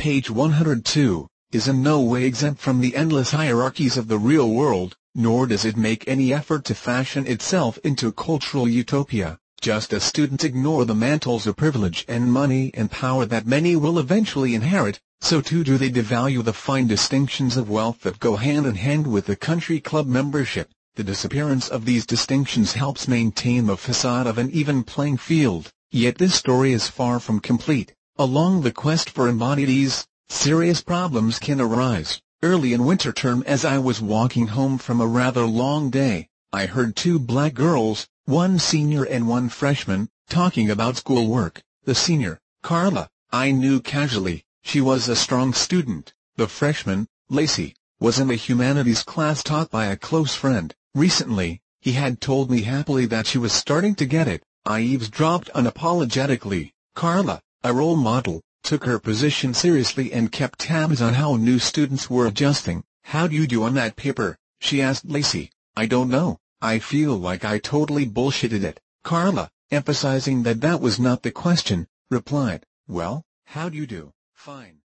Page 102, is in no way exempt from the endless hierarchies of the real world, nor does it make any effort to fashion itself into cultural utopia. Just as students ignore the mantles of privilege and money and power that many will eventually inherit, so too do they devalue the fine distinctions of wealth that go hand in hand with the country club membership. The disappearance of these distinctions helps maintain the facade of an even playing field, yet this story is far from complete. Along the quest for embodied ease, serious problems can arise. Early in winter term, as I was walking home from a rather long day, I heard two black girls, one senior and one freshman, talking about schoolwork. The senior, Carla, I knew casually. She was a strong student. The freshman, Lacey, was in a humanities class taught by a close friend. Recently, he had told me happily that she was starting to get it. I eavesdropped unapologetically. Carla, a role model, took her position seriously and kept tabs on how new students were adjusting. "How do you do on that paper?" she asked Lacey. "I don't know. I feel like I totally bullshitted it." Carla, emphasizing that that was not the question, replied, "Well, how do you do?" "Fine."